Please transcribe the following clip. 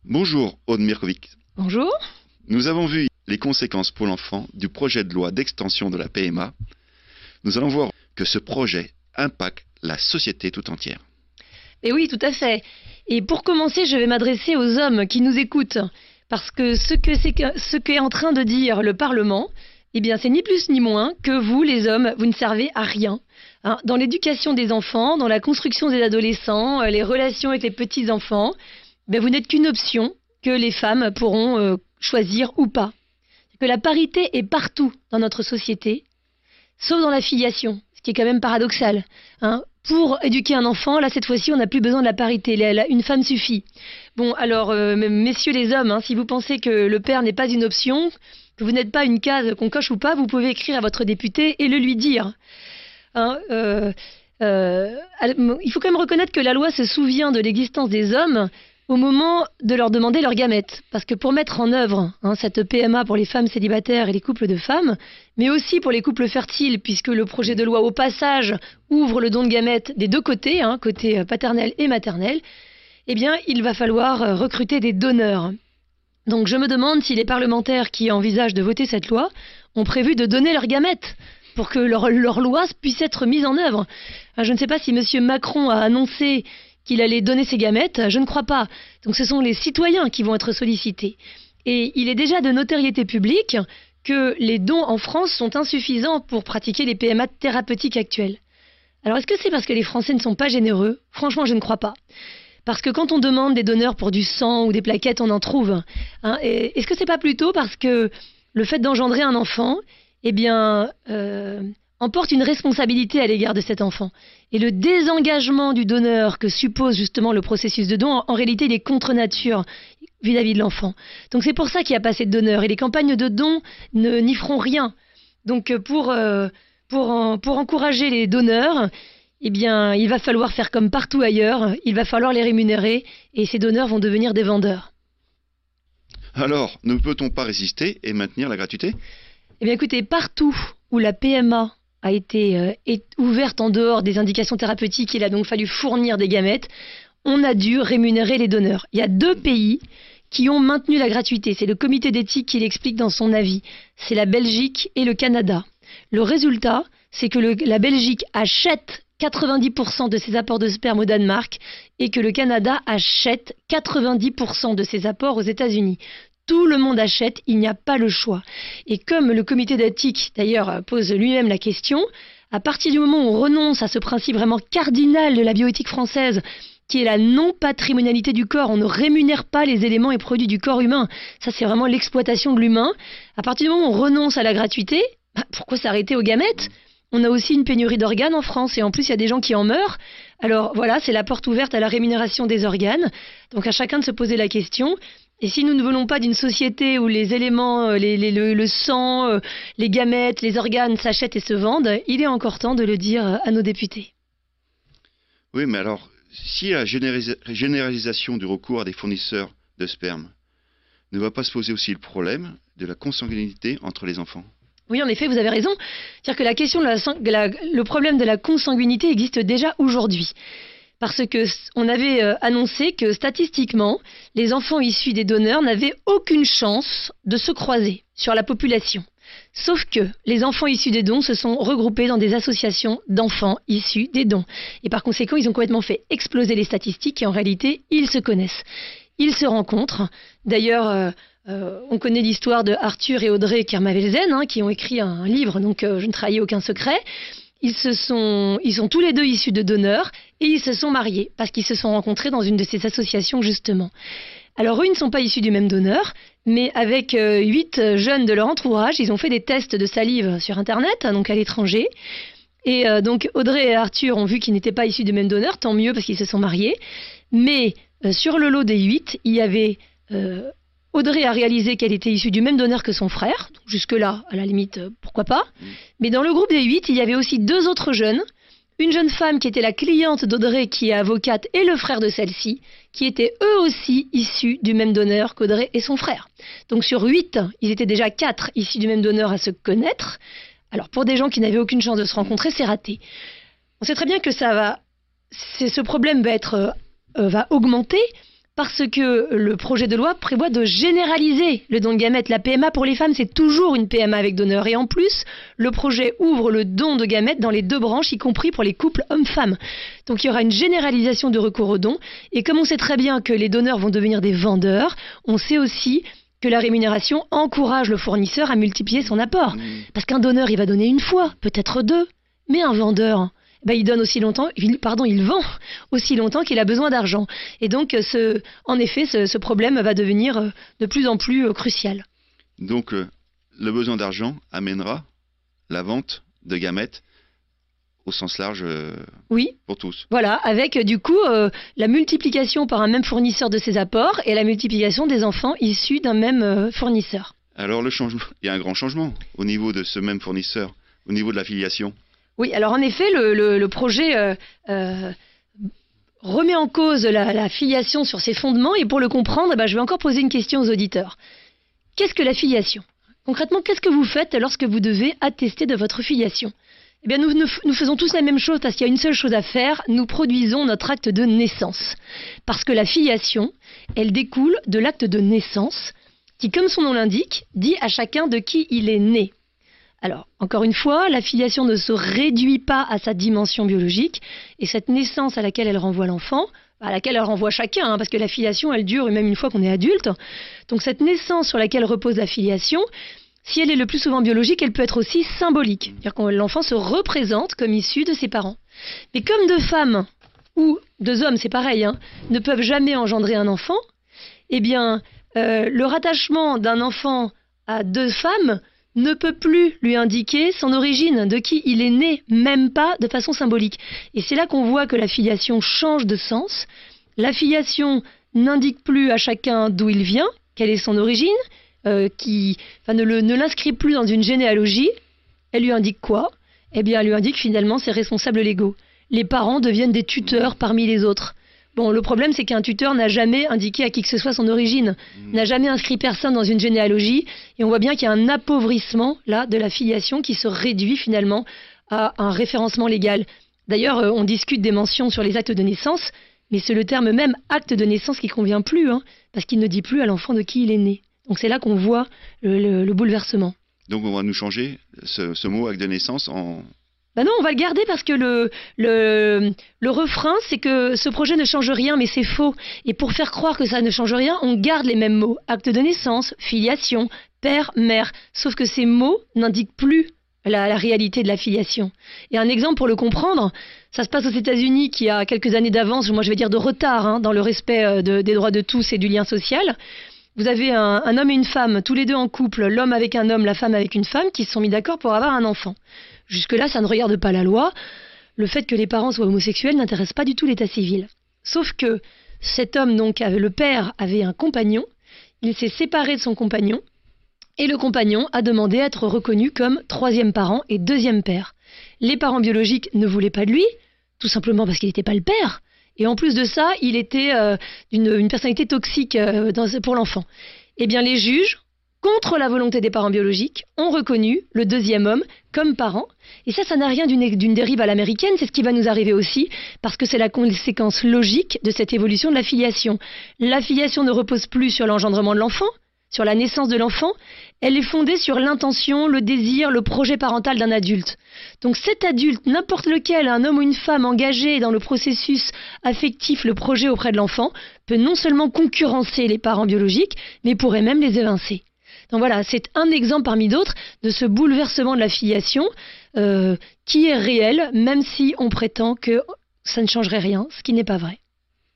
Bonjour Aude Mirkovic. Bonjour. Nous avons vu les conséquences pour l'enfant du projet de loi d'extension de la PMA. Nous allons voir que ce projet impacte la société tout entière. Et oui, tout à fait. Et pour commencer, je vais m'adresser aux hommes qui nous écoutent. Parce que ce qu'est en train de dire le Parlement, eh bien, c'est ni plus ni moins que vous, les hommes, vous ne servez à rien. Dans l'éducation des enfants, dans la construction des adolescents, les relations avec les petits-enfants, vous n'êtes qu'une option que les femmes pourront choisir ou pas. Que la parité est partout dans notre société, sauf dans la filiation, ce qui est quand même paradoxal. Pour éduquer un enfant, là, cette fois-ci, on n'a plus besoin de la parité. Une femme suffit. Bon, alors, messieurs les hommes, si vous pensez que le père n'est pas une option, que vous n'êtes pas une case qu'on coche ou pas, vous pouvez écrire à votre député et le lui dire. Il faut quand même reconnaître que la loi se souvient de l'existence des hommes au moment de leur demander leur gamète. Parce que pour mettre en œuvre cette PMA pour les femmes célibataires et les couples de femmes, mais aussi pour les couples fertiles, puisque le projet de loi au passage ouvre le don de gamètes des deux côtés, côté paternel et maternel, eh bien il va falloir recruter des donneurs. Donc je me demande si les parlementaires qui envisagent de voter cette loi ont prévu de donner leurs gamètes pour que leur loi puisse être mise en œuvre. Je ne sais pas si M. Macron a annoncé qu'il allait donner ses gamètes, je ne crois pas. Donc ce sont les citoyens qui vont être sollicités. Et il est déjà de notoriété publique que les dons en France sont insuffisants pour pratiquer les PMA thérapeutiques actuelles. Alors est-ce que c'est parce que les Français ne sont pas généreux ? Franchement, je ne crois pas. Parce que quand on demande des donneurs pour du sang ou des plaquettes, on en trouve. Est-ce que c'est pas plutôt parce que le fait d'engendrer un enfant, emporte une responsabilité à l'égard de cet enfant. Et le désengagement du donneur que suppose justement le processus de don, en réalité, il est contre nature vis-à-vis de l'enfant. Donc c'est pour ça qu'il n'y a pas assez de donneurs. Et les campagnes de dons n'y feront rien. Donc pour encourager les donneurs, il va falloir faire comme partout ailleurs. Il va falloir les rémunérer et ces donneurs vont devenir des vendeurs. Alors, ne peut-on pas résister et maintenir la gratuité ? Écoutez, partout où la PMA a été ouverte en dehors des indications thérapeutiques, il a donc fallu fournir des gamètes, on a dû rémunérer les donneurs. Il y a 2 pays qui ont maintenu la gratuité. C'est le comité d'éthique qui l'explique dans son avis. C'est la Belgique et le Canada. Le résultat, c'est que la Belgique achète 90% de ses apports de sperme au Danemark et que le Canada achète 90% de ses apports aux États-Unis. Tout le monde achète, il n'y a pas le choix. Et comme le comité d'éthique, d'ailleurs, pose lui-même la question, à partir du moment où on renonce à ce principe vraiment cardinal de la bioéthique française, qui est la non-patrimonialité du corps, on ne rémunère pas les éléments et produits du corps humain. Ça, c'est vraiment l'exploitation de l'humain. À partir du moment où on renonce à la gratuité, pourquoi s'arrêter aux gamètes ? On a aussi une pénurie d'organes en France et en plus, il y a des gens qui en meurent. Alors voilà, c'est la porte ouverte à la rémunération des organes. Donc à chacun de se poser la question. Et si nous ne voulons pas d'une société où les éléments, le sang, les gamètes, les organes s'achètent et se vendent, il est encore temps de le dire à nos députés. Oui, mais alors, si la généralisation du recours à des fournisseurs de sperme ne va pas se poser aussi le problème de la consanguinité entre les enfants ? Oui, en effet, vous avez raison. C'est-à-dire que la question le problème de la consanguinité existe déjà aujourd'hui. Parce qu'on avait annoncé que statistiquement, les enfants issus des donneurs n'avaient aucune chance de se croiser sur la population. Sauf que les enfants issus des dons se sont regroupés dans des associations d'enfants issus des dons. Et par conséquent, ils ont complètement fait exploser les statistiques et en réalité, ils se connaissent. Ils se rencontrent. D'ailleurs, on connaît l'histoire de Arthur et Audrey Kermavelzen, qui ont écrit un livre, donc je ne trahis aucun secret. Ils sont tous les 2 issus de donneurs et ils se sont mariés parce qu'ils se sont rencontrés dans une de ces associations justement. Alors eux, ils ne sont pas issus du même donneur, mais avec 8 jeunes de leur entourage, ils ont fait des tests de salive sur Internet, donc à l'étranger. Et donc Audrey et Arthur ont vu qu'ils n'étaient pas issus du même donneur, tant mieux parce qu'ils se sont mariés. Mais sur le lot des 8, il y avait... Audrey a réalisé qu'elle était issue du même donneur que son frère. Donc jusque-là, à la limite, pourquoi pas. Mais dans le groupe des 8, il y avait aussi 2 autres jeunes. Une jeune femme qui était la cliente d'Audrey, qui est avocate, et le frère de celle-ci, qui étaient eux aussi issus du même donneur qu'Audrey et son frère. Donc sur 8, ils étaient déjà 4 issus du même donneur à se connaître. Alors pour des gens qui n'avaient aucune chance de se rencontrer, c'est raté. On sait très bien que ce problème va augmenter. parce que le projet de loi prévoit de généraliser le don de gamètes. La PMA pour les femmes, c'est toujours une PMA avec donneur. Et en plus, le projet ouvre le don de gamètes dans les deux branches, y compris pour les couples hommes-femmes. Donc il y aura une généralisation de recours au don. Et comme on sait très bien que les donneurs vont devenir des vendeurs, on sait aussi que la rémunération encourage le fournisseur à multiplier son apport. Parce qu'un donneur, il va donner une fois, peut-être deux. Mais un vendeur, il donne aussi longtemps, il vend aussi longtemps qu'il a besoin d'argent. Et donc, en effet, ce problème va devenir de plus en plus crucial. Donc, le besoin d'argent amènera la vente de gamètes au sens large oui. Pour tous. Voilà, avec du coup la multiplication par un même fournisseur de ces apports et la multiplication des enfants issus d'un même fournisseur. Alors, il y a un grand changement au niveau de ce même fournisseur, au niveau de la filiation. Oui, alors en effet, le projet remet en cause la filiation sur ses fondements. Et pour le comprendre, je vais encore poser une question aux auditeurs. Qu'est-ce que la filiation ? Concrètement, qu'est-ce que vous faites lorsque vous devez attester de votre filiation ? Eh bien, nous faisons tous la même chose parce qu'il y a une seule chose à faire. Nous produisons notre acte de naissance. Parce que la filiation, elle découle de l'acte de naissance qui, comme son nom l'indique, dit à chacun de qui il est né. Alors, encore une fois, la filiation ne se réduit pas à sa dimension biologique, et cette naissance à laquelle elle renvoie l'enfant, à laquelle elle renvoie chacun, parce que la filiation, elle dure même une fois qu'on est adulte. Donc cette naissance sur laquelle repose la filiation, si elle est le plus souvent biologique, elle peut être aussi symbolique. C'est-à-dire que l'enfant se représente comme issu de ses parents. Mais comme deux femmes, ou deux hommes, c'est pareil, ne peuvent jamais engendrer un enfant, eh bien, le rattachement d'un enfant à deux femmes ne peut plus lui indiquer son origine, de qui il est né, même pas de façon symbolique. Et c'est là qu'on voit que la filiation change de sens. La filiation n'indique plus à chacun d'où il vient, quelle est son origine, ne l'inscrit plus dans une généalogie. Elle lui indique quoi ? Eh bien, elle lui indique finalement ses responsables légaux. Les parents deviennent des tuteurs parmi les autres. Bon, le problème, c'est qu'un tuteur n'a jamais indiqué à qui que ce soit son origine, n'a jamais inscrit personne dans une généalogie, et on voit bien qu'il y a un appauvrissement, là, de la filiation qui se réduit finalement à un référencement légal. D'ailleurs, on discute des mentions sur les actes de naissance, mais c'est le terme même acte de naissance qui convient plus, parce qu'il ne dit plus à l'enfant de qui il est né. Donc c'est là qu'on voit le bouleversement. Donc on va nous changer ce mot acte de naissance en... Ben non, on va le garder parce que le refrain, c'est que ce projet ne change rien, mais c'est faux. Et pour faire croire que ça ne change rien, on garde les mêmes mots. Acte de naissance, filiation, père, mère. Sauf que ces mots n'indiquent plus la réalité de la filiation. Et un exemple pour le comprendre, ça se passe aux États-Unis qui a quelques années d'avance, moi je vais dire de retard, dans le respect des droits de tous et du lien social. Vous avez un homme et une femme, tous les deux en couple, l'homme avec un homme, la femme avec une femme, qui se sont mis d'accord pour avoir un enfant. Jusque-là, ça ne regarde pas la loi. Le fait que les parents soient homosexuels n'intéresse pas du tout l'état civil. Sauf que cet homme, donc, le père, avait un compagnon. Il s'est séparé de son compagnon. Et le compagnon a demandé à être reconnu comme troisième parent et deuxième père. Les parents biologiques ne voulaient pas de lui, tout simplement parce qu'il n'était pas le père. Et en plus de ça, il était une personnalité toxique pour l'enfant. Eh bien, les juges, contre la volonté des parents biologiques, ont reconnu le deuxième homme comme parent. Et ça n'a rien d'une dérive à l'américaine, c'est ce qui va nous arriver aussi, parce que c'est la conséquence logique de cette évolution de la filiation. La filiation ne repose plus sur l'engendrement de l'enfant, sur la naissance de l'enfant, elle est fondée sur l'intention, le désir, le projet parental d'un adulte. Donc cet adulte, n'importe lequel, un homme ou une femme engagé dans le processus affectif, le projet auprès de l'enfant, peut non seulement concurrencer les parents biologiques, mais pourrait même les évincer. Donc voilà, c'est un exemple parmi d'autres de ce bouleversement de la filiation qui est réel, même si on prétend que ça ne changerait rien, ce qui n'est pas vrai.